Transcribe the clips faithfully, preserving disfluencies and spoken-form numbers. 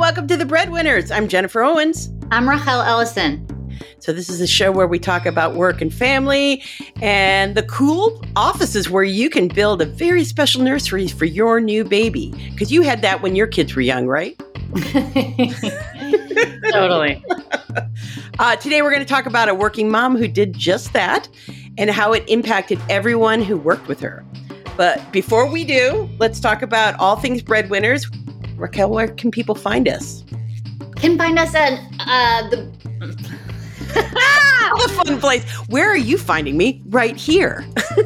welcome to The Breadwinners. I'm Jennifer Owens. I'm Rachel Ellison. So this is a show where we talk about work and family and the cool offices where you can build a very special nursery for your new baby. Because you had that when your kids were young, right? Totally. Uh, today we're going to talk about a working mom who did just that and how it impacted everyone who worked with her. But before we do, let's talk about all things Breadwinners. Raquel, where can people find us? Can find us at uh, the... The fun place. Where are you finding me? Right here.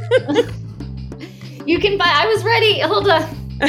You can buy... I was ready. Hold on.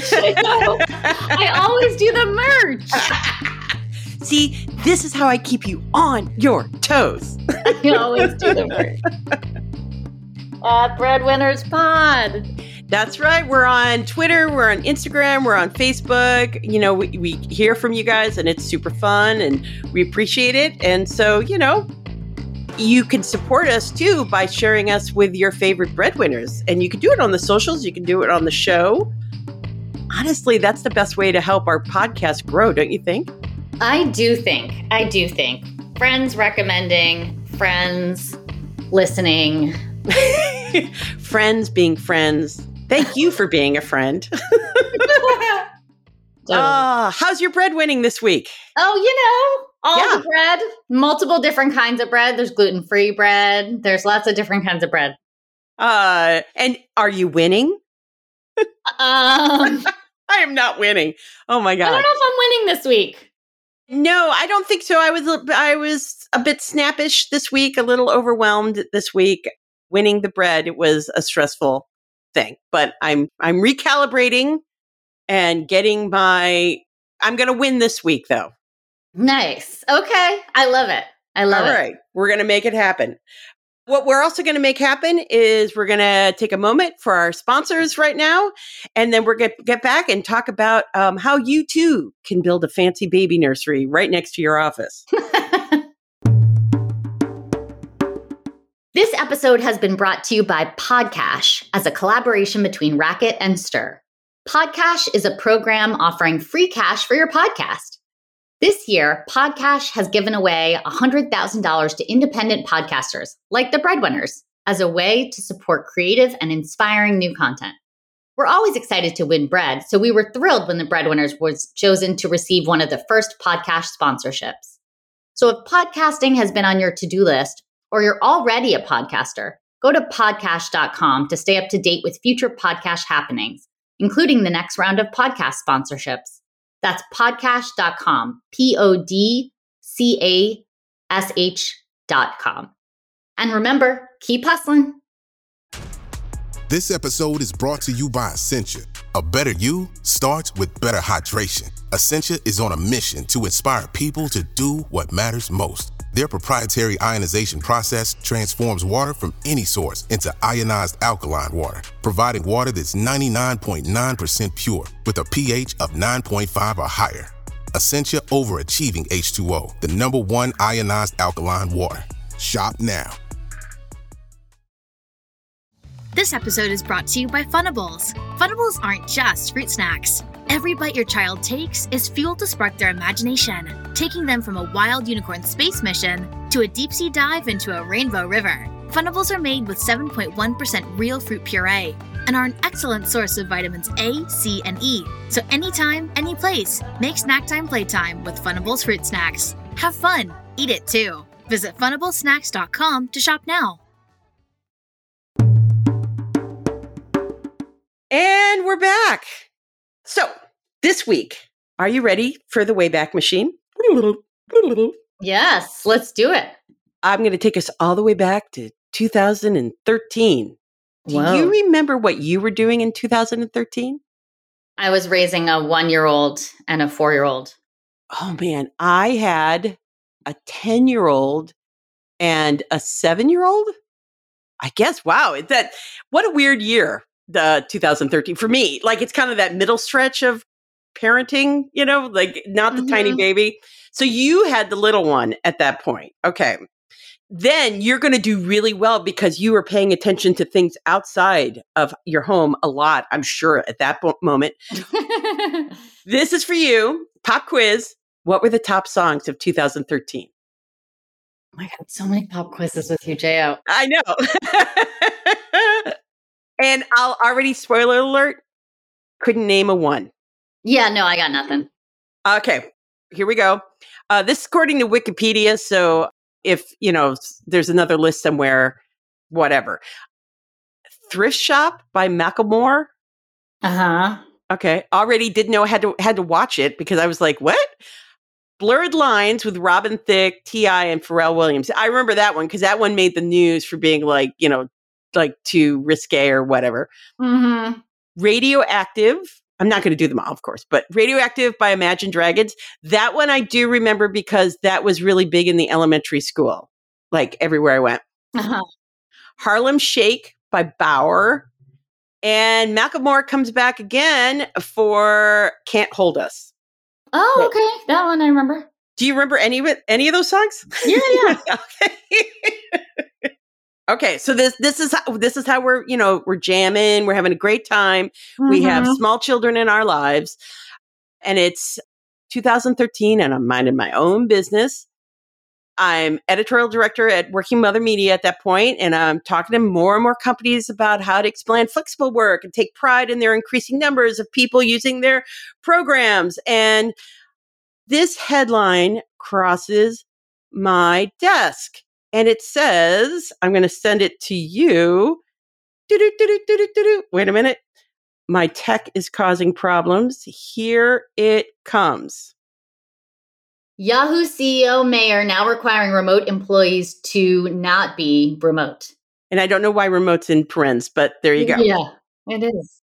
I always do the merch. See, this is how I keep you on your toes. I always do the merch. At Breadwinners Pod. That's right. We're on Twitter. We're on Instagram. We're on Facebook. You know, we, we hear from you guys and it's super fun and we appreciate it. And so, you know, you can support us too by sharing us with your favorite breadwinners. And you can do it on the socials. You can do it on the show. Honestly, that's the best way to help our podcast grow, don't you think? I do think. I do think. Friends recommending, friends listening. Friends being friends. Thank you for being a friend. Ah, uh, how's your breadwinning this week? Oh, you know, all Yeah. the bread, multiple different kinds of bread. There's gluten-free bread. There's lots of different kinds of bread. Uh, and are you winning? Um, I am not winning. Oh my I God. don't know if I'm winning this week. No, I don't think so. I was I was a bit snappish this week, a little overwhelmed this week. Winning the bread, it was a stressful thing, but I'm I'm recalibrating and getting my I'm going to win this week though. Nice. Okay. I love it. I love All it. right. We're going to make it happen. What we're also going to make happen is we're going to take a moment for our sponsors right now, and then we're going to get back and talk about um, how you too can build a fancy baby nursery right next to your office. This episode has been brought to you by Podcash as a collaboration between Racket and Stir. Podcash is a program offering free cash for your podcast. This year, Podcash has given away one hundred thousand dollars to independent podcasters, like the Breadwinners, as a way to support creative and inspiring new content. We're always excited to win bread, so we were thrilled when the Breadwinners was chosen to receive one of the first Podcash sponsorships. So if podcasting has been on your to-do list, or you're already a podcaster, go to podcash dot com to stay up to date with future podcast happenings, including the next round of podcast sponsorships. That's podcash dot com, P O D C A S H dot com. And remember, keep hustling. This episode is brought to you by Essentia. A better you starts with better hydration. Essentia is on a mission to inspire people to do what matters most. Their proprietary ionization process transforms water from any source into ionized alkaline water, providing water that's ninety-nine point nine percent pure with a pH of nine point five or higher. Essentia Overachieving H two O, the number one ionized alkaline water. Shop now. This episode is brought to you by Funables. Funables aren't just fruit snacks. Every bite your child takes is fuel to spark their imagination, taking them from a wild unicorn space mission to a deep-sea dive into a rainbow river. Funables are made with seven point one percent real fruit puree and are an excellent source of vitamins A, C, and E. So anytime, any place, make snack time playtime with Funables fruit snacks. Have fun. Eat it too. Visit funables snacks dot com to shop now. And we're back. So this week, are you ready for the Wayback Machine? Yes, let's do it. I'm going to take us all the way back to two thousand thirteen. Do Whoa. you remember what you were doing in two thousand thirteen? I was raising a one-year-old and a four-year-old. Oh man, I had a ten-year-old and a seven-year-old. I guess, wow, it's that what a weird year, the two thousand thirteen for me. Like it's kind of that middle stretch of parenting, you know, like not the Mhm. tiny baby. So you had the little one at that point. Okay. Then you're going to do really well because you were paying attention to things outside of your home a lot, I'm sure, at that bo- moment. This is for you. Pop quiz. What were the top songs of two thousand thirteen? Oh my God, so many pop quizzes with you, J O. I know. And I'll already, spoiler alert, couldn't name a one. Yeah, no, I got nothing. Okay, here we go. Uh, this is according to Wikipedia, so if, you know, there's another list somewhere, whatever. Thrift Shop by Macklemore. Uh-huh. Okay, already didn't know I had to, had to watch it because I was like, what? Blurred Lines with Robin Thicke, T I, and Pharrell Williams. I remember that one because that one made the news for being like, you know, like too risque or whatever. Mm-hmm. Radioactive. I'm not going to do them all, of course, but Radioactive by Imagine Dragons. That one I do remember because that was really big in the elementary school, like everywhere I went. Uh-huh. Harlem Shake by Bauer. And Macklemore comes back again for Can't Hold Us. Oh, okay. That one I remember. Do you remember any of it? Any of those songs? Yeah, yeah. Okay. Okay, so this this is how, this is how we're, you know, we're jamming, we're having a great time. Mm-hmm. We have small children in our lives. And it's two thousand thirteen and I'm minding my own business. I'm editorial director at Working Mother Media at that point, and I'm talking to more and more companies about how to explain flexible work and take pride in their increasing numbers of people using their programs. And this headline crosses my desk, and it says, I'm going to send it to you. Do-do-do-do-do-do-do. Wait a minute. My tech is causing problems. Here it comes. Yahoo C E O Mayer now requiring remote employees to not be remote. And I don't know why remote's in parens, but there you go. Yeah, it is.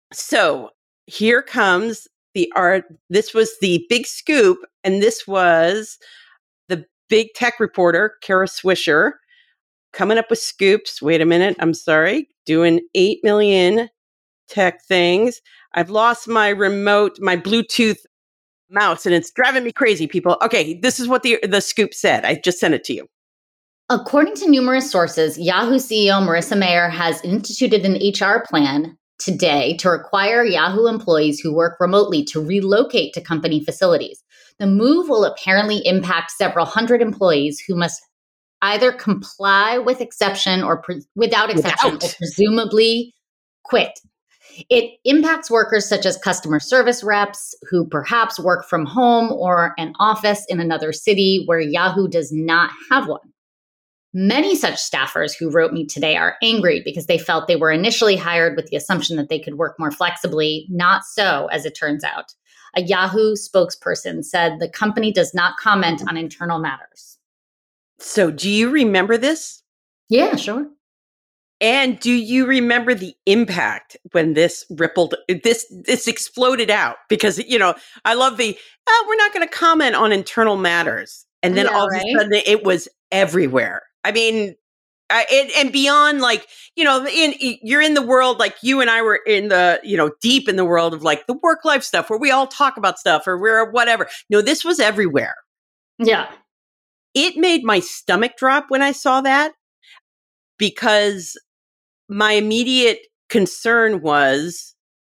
So here comes the art. This was the big scoop. And this was the big tech reporter, Kara Swisher, coming up with scoops. Wait a minute. I'm sorry. Doing eight million tech things. I've lost my remote, my Bluetooth mouse, and it's driving me crazy, people. Okay, this is what the the scoop said. I just sent it to you. According to numerous sources, Yahoo C E O Marissa Mayer has instituted an H R plan today to require Yahoo employees who work remotely to relocate to company facilities. The move will apparently impact several hundred employees who must either comply with exception or pre- without exception without. or presumably quit. It impacts workers such as customer service reps who perhaps work from home or an office in another city where Yahoo does not have one. Many such staffers who wrote me today are angry because they felt they were initially hired with the assumption that they could work more flexibly. Not so, as it turns out. A Yahoo spokesperson said the company does not comment on internal matters. So do you remember this? Yeah, sure. And do you remember the impact when this rippled, this this exploded out? Because, you know, I love the, oh, we're not going to comment on internal matters. And then yeah, all right? of a sudden it was everywhere. I mean, I, and, and beyond, like, you know, in, you're in the world, like you and I were in the, you know, deep in the world of like the work life stuff where we all talk about stuff or we're whatever. No, this was everywhere. Yeah. It made my stomach drop when I saw that because my immediate concern was,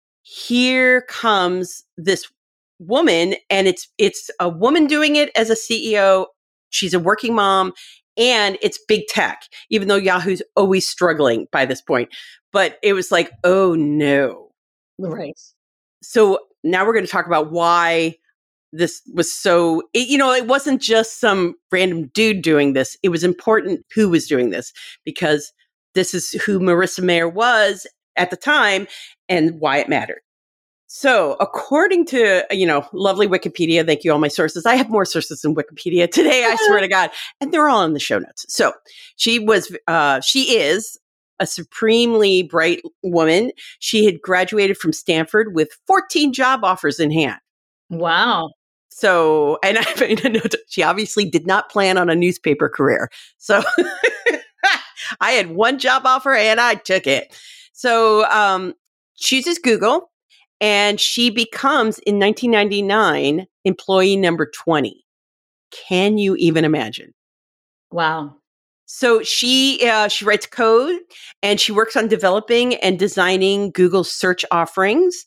here comes this woman, and it's it's a woman doing it as a C E O. She's a working mom, and it's big tech, even though Yahoo's always struggling by this point. But it was like, oh no. Right. So now we're going to talk about why this was so, it, you know, it wasn't just some random dude doing this. It was important who was doing this, because this is who Marissa Mayer was at the time and why it mattered. So according to, you know, lovely Wikipedia, thank you all my sources. I have more sources than Wikipedia today, I swear to God. And they're all in the show notes. So she was, uh, she is a supremely bright woman. She had graduated from Stanford with fourteen job offers in hand. Wow. So, and I made a note, she obviously did not plan on a newspaper career. So I had one job offer and I took it. So um, chooses Google, and she becomes, in nineteen ninety-nine, employee number twenty. Can you even imagine? Wow. So she uh, she writes code, and she works on developing and designing Google's search offerings.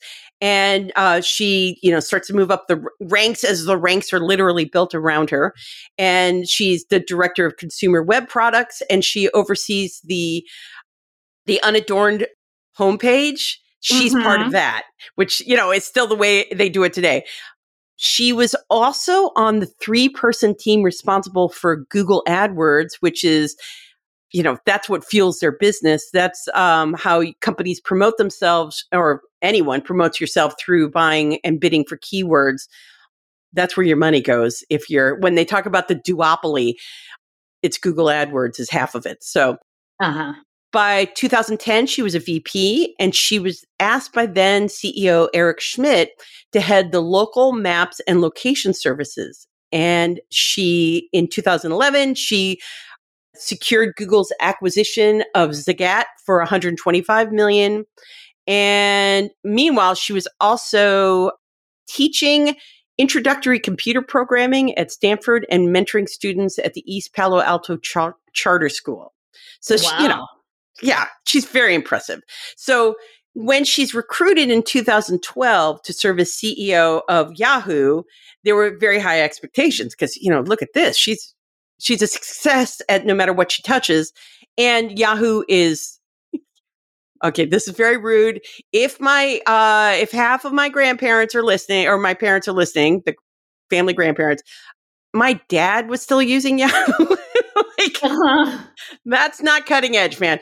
And uh, she, you know, starts to move up the r- ranks as the ranks are literally built around her. And she's the director of consumer web products, and she oversees the the unadorned homepage. She's mm-hmm. part of that, which, you know, is still the way they do it today. She was also on the three-person team responsible for Google AdWords, which is, you know, that's what fuels their business. That's um, how companies promote themselves, or anyone promotes yourself through buying and bidding for keywords. That's where your money goes. If you're, when they talk about the duopoly, it's Google AdWords is half of it. So uh-huh. By two thousand ten, she was a V P, and she was asked by then C E O Eric Schmidt to head the local maps and location services. And she, in two thousand eleven, she secured Google's acquisition of Zagat for one hundred twenty-five million dollars. And meanwhile, she was also teaching introductory computer programming at Stanford and mentoring students at the East Palo Alto Char- Charter School. So, wow. she, you know, yeah, she's very impressive. So when she's recruited in two thousand twelve to serve as C E O of Yahoo, there were very high expectations because, you know, look at this. She's she's a success at no matter what she touches. And Yahoo is, okay, this is very rude. If my, uh, if half of my grandparents are listening, or my parents are listening, the family grandparents, my dad was still using Yahoo. like, uh-huh. That's not cutting edge, man.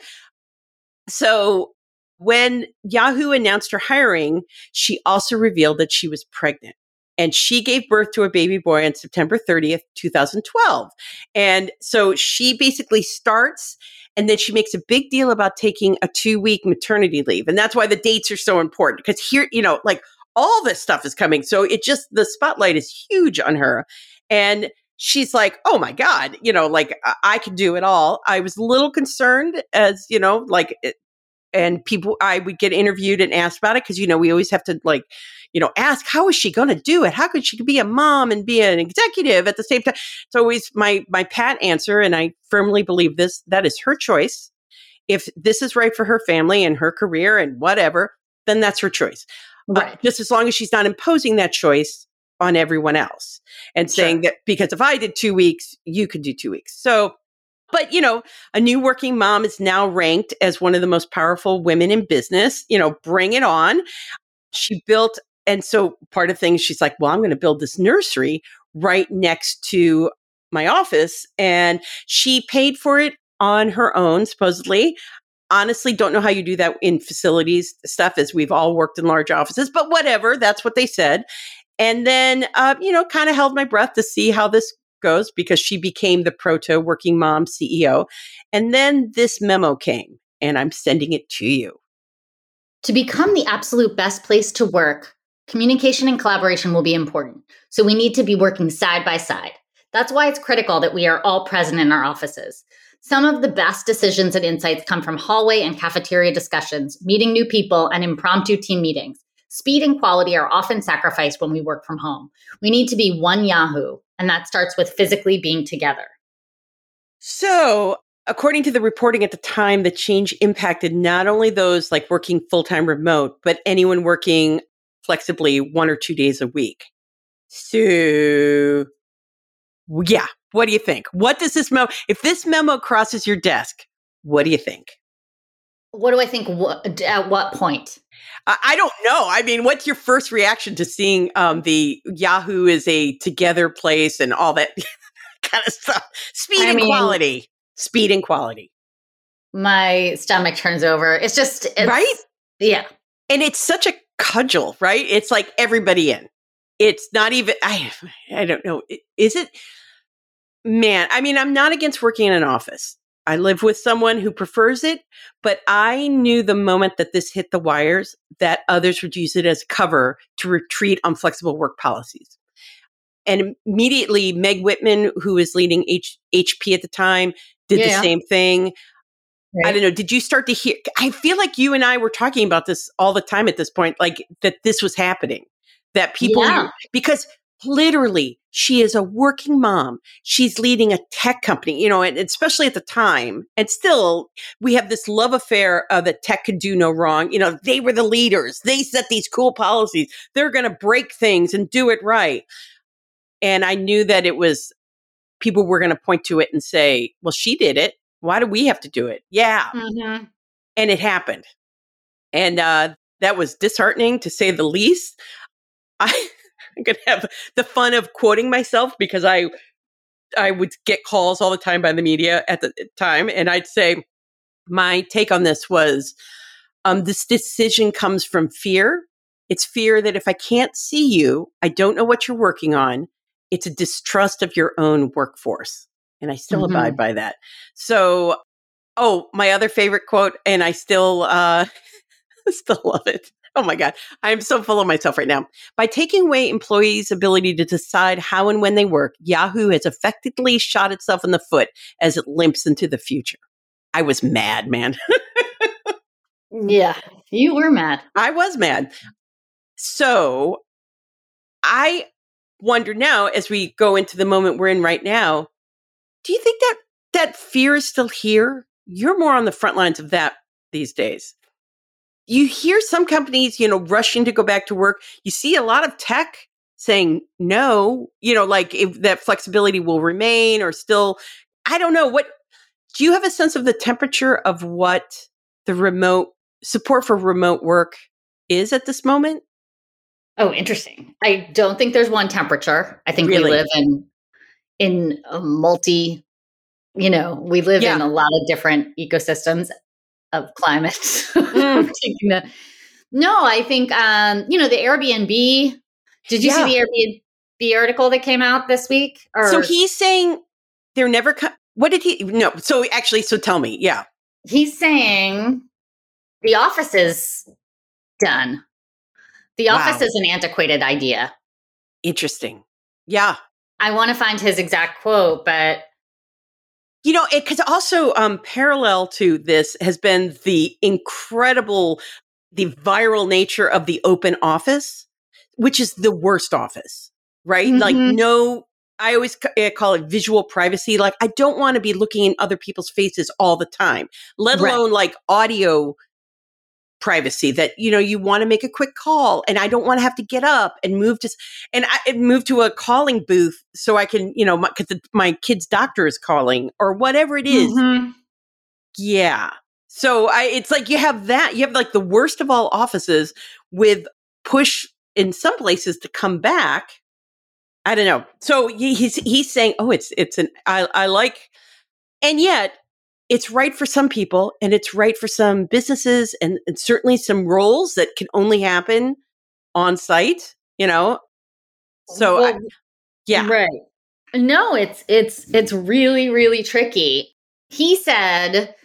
So when Yahoo announced her hiring, she also revealed that she was pregnant. And she gave birth to a baby boy on September thirtieth, twenty twelve. And so she basically starts, and then she makes a big deal about taking a two-week maternity leave. And that's why the dates are so important, because here, you know, like all this stuff is coming. So it just, the spotlight is huge on her. And she's like, oh my God, you know, like I, I can do it all. I was a little concerned as, you know, like, it, and people, I would get interviewed and asked about it because, you know, we always have to like, you know, ask, how is she going to do it? How could she be a mom and be an executive at the same time? It's always my, my pat answer. And I firmly believe this, that is her choice. If this is right for her family and her career and whatever, then that's her choice. Right. Uh, just as long as she's not imposing that choice on everyone else and saying sure. that because if I did two weeks, you could do two weeks. So, but, you know, a new working mom is now ranked as one of the most powerful women in business. You know, bring it on. She built, and so part of things, she's like, well, I'm going to build this nursery right next to my office. And she paid for it on her own, supposedly. Honestly, don't know how you do that in facilities stuff, as we've all worked in large offices, but whatever, that's what they said. And then, uh, you know, kind of held my breath to see how this goes, because she became the proto working mom C E O. And then this memo came, and I'm sending it to you. To become the absolute best place to work, communication and collaboration will be important. So we need to be working side by side. That's why it's critical that we are all present in our offices. Some of the best decisions and insights come from hallway and cafeteria discussions, meeting new people, and impromptu team meetings. Speed and quality are often sacrificed when we work from home. We need to be one Yahoo, and that starts with physically being together. So, according to the reporting at the time, the change impacted not only those like working full-time remote, but anyone working flexibly one or two days a week. So, yeah, what do you think? What does this memo, if this memo crosses your desk, what do you think? What do I think? What, at what point? I don't know. I mean, what's your first reaction to seeing um, the Yahoo is a together place and all that kind of stuff? Speed I and mean, quality. Speed and quality. My stomach turns over. It's just, it's, right? Yeah. And it's such a cudgel, right? It's like everybody in. It's not even, I, I don't know. Is it? Man, I mean, I'm not against working in an office. I live with someone who prefers it, but I knew the moment that this hit the wires that others would use it as cover to retreat on flexible work policies. And immediately, Meg Whitman, who was leading H- HP at the time, did yeah. the same thing. Right. I don't know. Did you start to hear? I feel like you and I were talking about this all the time at this point, like that this was happening, that people, yeah. because literally, she is a working mom. She's leading a tech company, you know, and especially at the time. And still, we have this love affair of that tech could do no wrong. You know, they were the leaders. They set these cool policies. They're going to break things and do it right. And I knew that it was, people were going to point to it and say, well, she did it. Why do we have to do it? Yeah. Mm-hmm. And it happened. And uh, that was disheartening, to say the least. I... I'm going to have the fun of quoting myself, because I I would get calls all the time by the media at the time. And I'd say, my take on this was, um, this decision comes from fear. It's fear that if I can't see you, I don't know what you're working on. It's a distrust of your own workforce. And I still mm-hmm. abide by that. So, oh, my other favorite quote, and I still, uh, still love it. Oh my God. I'm so full of myself right now. By taking away employees' ability to decide how and when they work, Yahoo has effectively shot itself in the foot as it limps into the future. I was mad, man. Yeah, you were mad. I was mad. So I wonder now, as we go into the moment we're in right now, do you think that that fear is still here? You're more on the front lines of that these days. You hear some companies, you know, rushing to go back to work. You see a lot of tech saying no, you know, like if that flexibility will remain or still, I don't know. What, do you have a sense of the temperature of what the remote support for remote work is at this moment? Oh, interesting. I don't think there's one temperature. I think Really? we live in, in a multi, you know, we live Yeah. in a lot of different ecosystems of climate. Mm. the, no, I think, um, you know, the Airbnb, did you Yeah. see the Airbnb article that came out this week? Or? So he's saying they're never, co- what did he, no, so actually, so tell me, yeah. He's saying the office is done. The Wow. office is an antiquated idea. Interesting. Yeah. I want to find his exact quote, but you know, it because also um, parallel to this has been the incredible, the viral nature of the open office, which is the worst office, right? Mm-hmm. Like, no, I always c- call it visual privacy. Like, I don't want to be looking in other people's faces all the time, let alone right. like audio privacy that, you know, you want to make a quick call and I don't want to have to get up and move to, and I move to a calling booth so I can, you know, my, cause the, my kid's doctor is calling or whatever it is. Mm-hmm. Yeah. So I, it's like you have that, you have like the worst of all offices with push in some places to come back. I don't know. So he's, he's saying, oh, it's, it's an, I, I like, and yet, it's right for some people and it's right for some businesses and, and certainly some roles that can only happen on site, you know? So, well, I, yeah. Right. No, it's, it's, it's really, really tricky. He said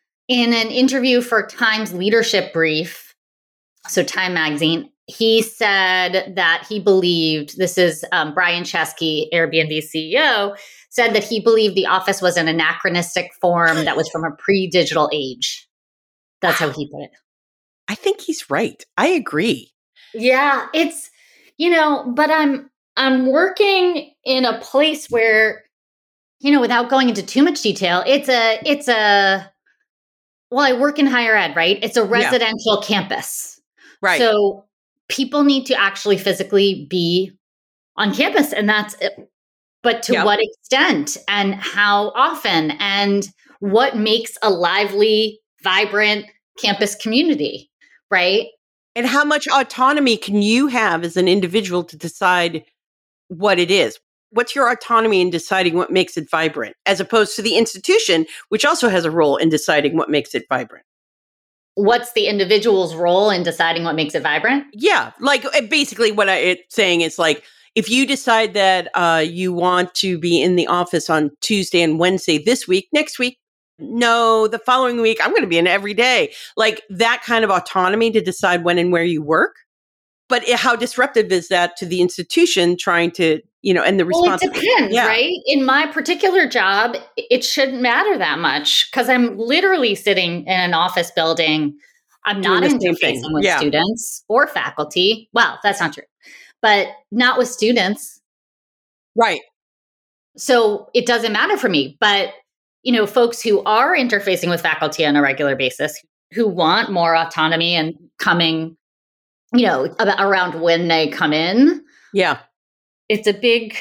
in an interview for Time's Leadership Brief, so Time Magazine, he said that he believed, this is um, Brian Chesky, Airbnb C E O, said that he believed the office was an anachronistic form that was from a pre-digital age. That's how he put it. I think he's right. I agree. Yeah, it's, you know, but I'm I'm working in a place where, you know, without going into too much detail, it's a it's a well, I work in higher ed, right? It's a residential yeah. campus. Right. So people need to actually physically be on campus, and that's it. But to yep. what extent and how often and what makes a lively, vibrant campus community, right? And how much autonomy can you have as an individual to decide what it is? What's your autonomy in deciding what makes it vibrant, as opposed to the institution, which also has a role in deciding what makes it vibrant? What's the individual's role in deciding what makes it vibrant? Yeah, like basically what I, it's saying is like, if you decide that uh, you want to be in the office on Tuesday and Wednesday this week, next week, no, the following week, I'm going to be in every day. Like that kind of autonomy to decide when and where you work. But it, how disruptive is that to the institution trying to, you know, and the response? Well, it depends, yeah. right? In my particular job, it shouldn't matter that much because I'm literally sitting in an office building. I'm not interfacing with yeah. students or faculty. Well, that's not true. But not with students. Right. So it doesn't matter for me. But, you know, folks who are interfacing with faculty on a regular basis, who want more autonomy and coming, you know, about, around when they come in. Yeah. It's a big,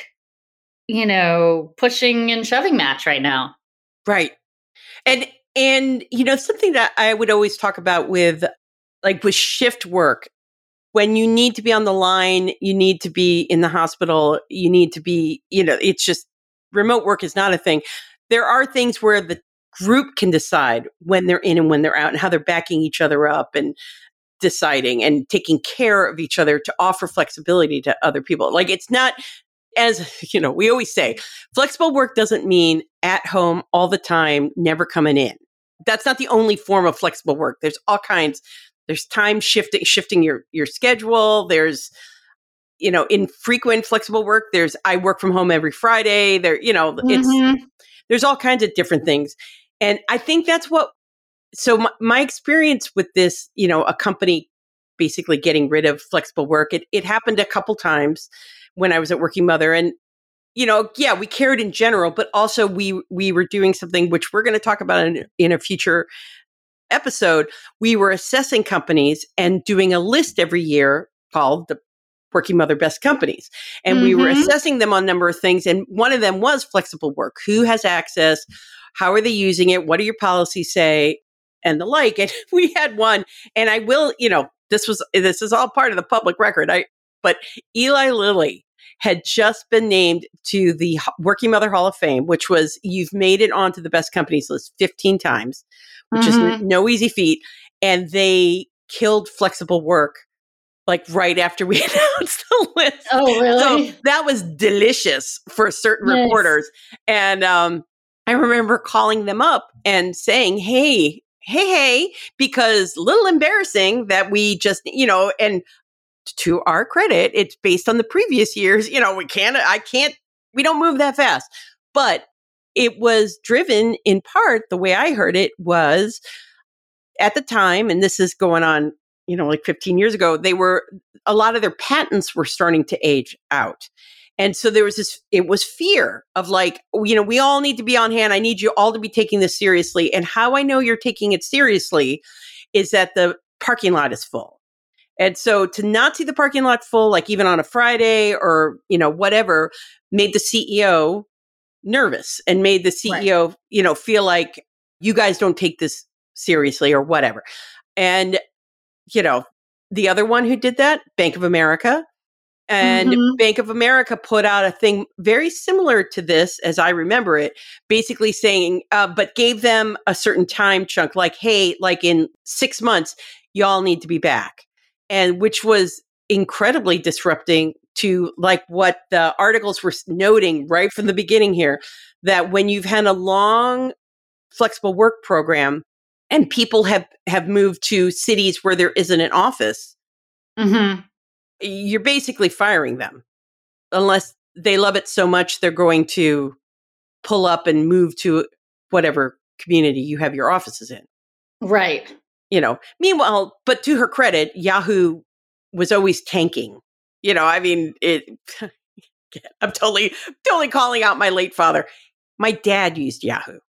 you know, pushing and shoving match right now. Right. And, and, you know, something that I would always talk about with, like with shift work, when you need to be on the line, you need to be in the hospital, you need to be, you know, it's just remote work is not a thing. There are things where the group can decide when they're in and when they're out and how they're backing each other up and deciding and taking care of each other to offer flexibility to other people. Like it's not, as you know, we always say, flexible work doesn't mean at home all the time, never coming in. That's not the only form of flexible work. There's all kinds. There's time shifting, shifting your, your schedule. There's, you know, infrequent flexible work. There's, I work from home every Friday. There, you know, Mm-hmm. it's, there's all kinds of different things. And I think that's what, so my, my experience with this, you know, a company basically getting rid of flexible work, it, it happened a couple times when I was at Working Mother. And, you know, yeah, we cared in general, but also we, we were doing something which we're going to talk about in, in a future episode. We were assessing companies and doing a list every year called the Working Mother Best Companies. And mm-hmm. we were assessing them on a number of things. And one of them was flexible work. Who has access? How are they using it? What do your policies say? And the like. And we had one, and I will, you know, this was, this is all part of the public record. I, but Eli Lilly had just been named to the Working Mother Hall of Fame, which was, you've made it onto the best companies list fifteen times, which mm-hmm. is no easy feat. And they killed flexible work like right after we announced the list. Oh, really? So that was delicious for certain nice. reporters. And um, I remember calling them up and saying, hey, hey, hey, because a little embarrassing that we just, you know, and to our credit, it's based on the previous years. You know, we can't, I can't, we don't move that fast. But it was driven in part, the way I heard it was at the time, and this is going on, you know, like fifteen years ago, they were, a lot of their patents were starting to age out. And so there was this, it was fear of like, you know, we all need to be on hand. I need you all to be taking this seriously. And how I know you're taking it seriously is that the parking lot is full. And so to not see the parking lot full, like even on a Friday or, you know, whatever, made the C E O nervous and made the C E O, right. you know, feel like you guys don't take this seriously or whatever. And, you know, the other one who did that, Bank of America. And mm-hmm. Bank of America put out a thing very similar to this, as I remember it, basically saying, uh, but gave them a certain time chunk, like, hey, like in six months, y'all need to be back. And which was incredibly disrupting to like what the articles were noting right from the beginning here, that when you've had a long flexible work program and people have, have moved to cities where there isn't an office, mm-hmm. you're basically firing them unless they love it so much they're going to pull up and move to whatever community you have your offices in. Right. You know, meanwhile, but to her credit, Yahoo was always tanking. You know, I mean, it, I'm totally, totally calling out my late father. My dad used Yahoo.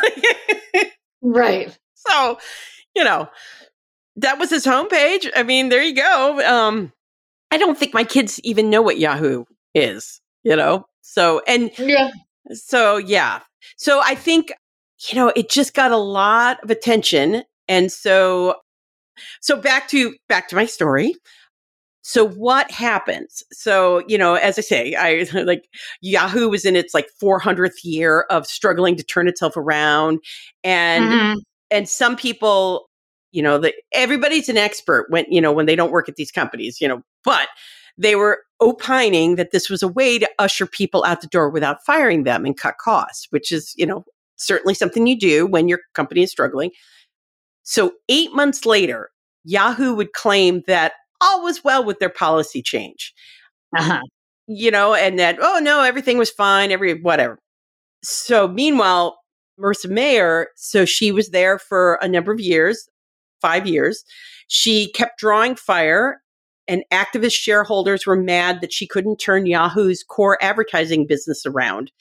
Right. So, you know, that was his homepage. I mean, there you go. Um, I don't think my kids even know what Yahoo is, you know? So, and yeah. So, yeah. So I think, you know, it just got a lot of attention. And so, so back to, back to my story. So what happens? So, you know, as I say, I like Yahoo was in its like four hundredth year of struggling to turn itself around. And, mm-hmm. and some people, you know, the, everybody's an expert when, you know, when they don't work at these companies, you know, but they were opining that this was a way to usher people out the door without firing them and cut costs, which is, you know, certainly something you do when your company is struggling. So eight months later, Yahoo would claim that all was well with their policy change, uh-huh. you know, and that, oh no, everything was fine, every, whatever. So meanwhile, Marissa Mayer, so she was there for a number of years, five years. She kept drawing fire and activist shareholders were mad that she couldn't turn Yahoo's core advertising business around.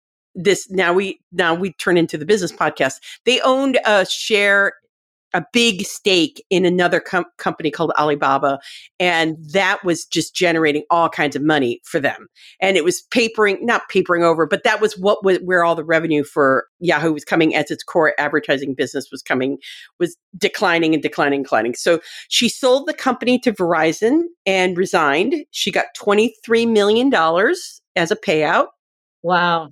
This now we now we turn into the business podcast. They owned a share, a big stake in another com- company called Alibaba, and that was just generating all kinds of money for them. And it was papering, not papering over, but that was what was where all the revenue for Yahoo was coming as its core advertising business was coming, was declining and declining, and declining. So she sold the company to Verizon and resigned. She got twenty-three million dollars as a payout. Wow.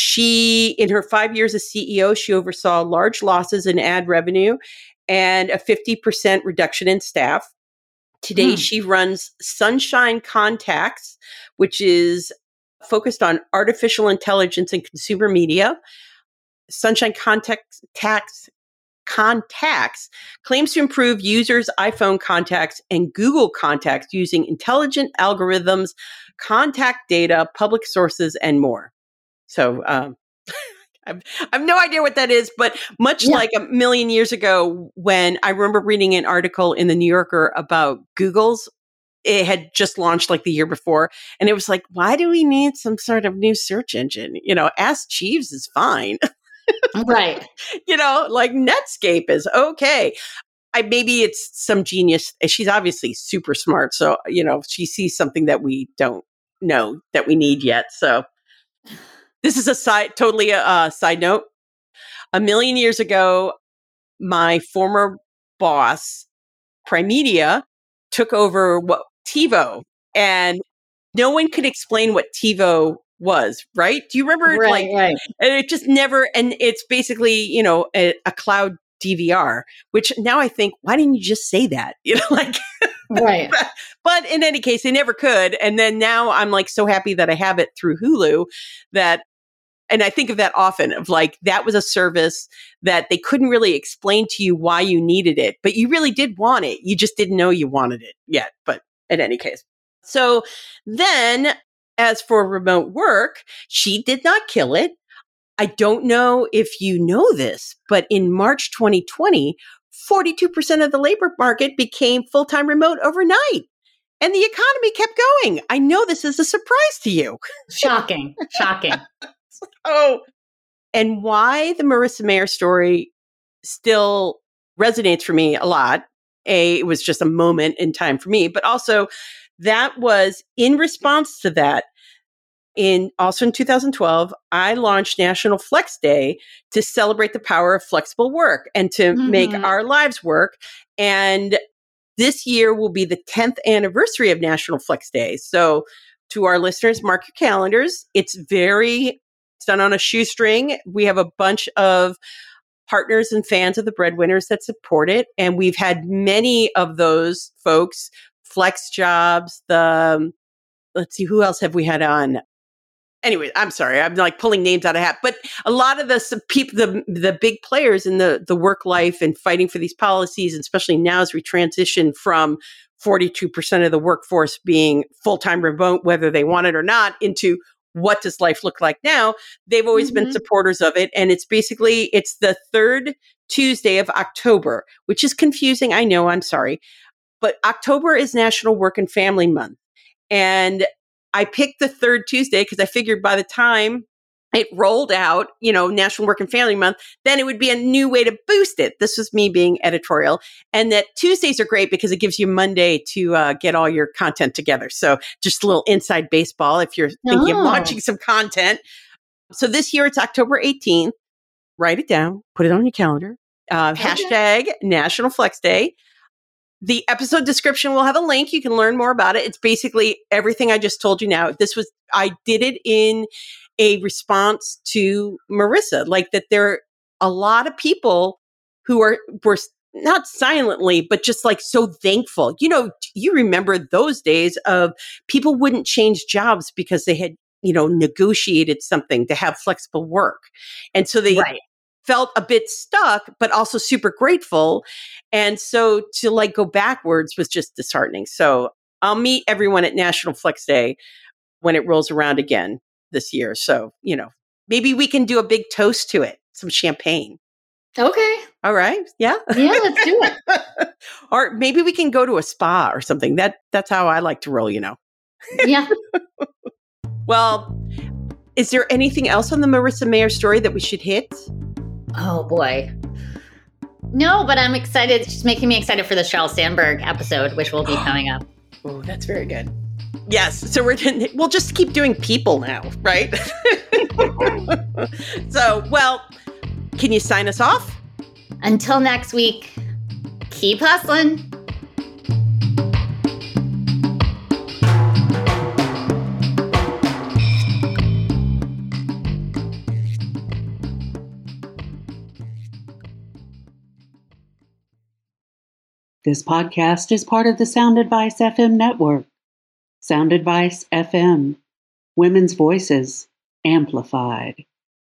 She, in her five years as C E O, she oversaw large losses in ad revenue and a fifty percent reduction in staff. Today, hmm. she runs Sunshine Contacts, which is focused on artificial intelligence and consumer media. Sunshine Contacts, tax, Contacts claims to improve users' iPhone contacts and Google contacts using intelligent algorithms, contact data, public sources, and more. So um, I've, I have no idea what that is, but much yeah. like a million years ago when I remember reading an article in the New Yorker about Google's, it had just launched like the year before. And it was like, why do we need some sort of new search engine? You know, Ask Jeeves is fine. Right. You know, like Netscape is okay. I, maybe it's some genius. She's obviously super smart. So, you know, she sees something that we don't know that we need yet. So this is a side, totally a, a side note. A million years ago, my former boss, Primedia, took over what TiVo, and no one could explain what TiVo was, right? Do you remember? Right, like, right. And it just never, and it's basically, you know, a, a cloud D V R, which now I think, why didn't you just say that? You know, like, right. but, but in any case, they never could. And then now I'm like so happy that I have it through Hulu that, and I think of that often of like, that was a service that they couldn't really explain to you why you needed it, but you really did want it. You just didn't know you wanted it yet. But in any case, so then as for remote work, she did not kill it. I don't know if you know this, but in March twenty twenty, forty-two percent of the labor market became full-time remote overnight. And the economy kept going. I know this is a surprise to you. Shocking. Shocking. Oh, and why the Marissa Mayer story still resonates for me a lot. A, it was just a moment in time for me, but also that was in response to that. In also in two thousand twelve, I launched National Flex Day to celebrate the power of flexible work and to mm-hmm. make our lives work. And this year will be the tenth anniversary of National Flex Day. So to our listeners, mark your calendars. It's very, it's done on a shoestring. We have a bunch of partners and fans of the Breadwinners that support it. And we've had many of those folks, Flex Jobs, the, let's see, who else have we had on? Anyway, I'm sorry. I'm like pulling names out of hat, but a lot of the people, the the big players in the the work life and fighting for these policies, and especially now as we transition from forty-two percent of the workforce being full-time remote, whether they want it or not, into what does life look like now? They've always mm-hmm. been supporters of it. And it's basically, it's the third Tuesday of October, which is confusing. I know, I'm sorry. But October is National Work and Family Month. And I picked the third Tuesday because I figured by the time it rolled out, you know, National Work and Family Month, then it would be a new way to boost it. This was me being editorial. And that Tuesdays are great because it gives you Monday to uh, get all your content together. So just a little inside baseball if you're thinking oh. of launching some content. So this year it's October eighteenth. Write it down. Put it on your calendar. Uh, okay. Hashtag National Flex Day. The episode description will have a link. You can learn more about it. It's basically everything I just told you now. This was, I did it in a response to Marissa, like that there are a lot of people who are, were not silently, but just like so thankful. You know, you remember those days of people wouldn't change jobs because they had, you know, negotiated something to have flexible work. And so they right. felt a bit stuck, but also super grateful. And so to like go backwards was just disheartening. So I'll meet everyone at National Flex Day when it rolls around again this year. So, you know, maybe we can do a big toast to it, some champagne. Okay. All right. Yeah. Yeah, let's do it. Or maybe we can go to a spa or something. That That's how I like to roll, you know. Yeah. Well, is there anything else on the Marissa Mayer story that we should hit? Oh, boy. No, but I'm excited. She's making me excited for the Sheryl Sandberg episode, which will be coming up. Oh, that's very good. Yes. So we're we'll just keep doing people now, right? So, well, can you sign us off? Until next week, keep hustling. This podcast is part of the Sound Advice F M network. Sound Advice F M. Women's voices amplified.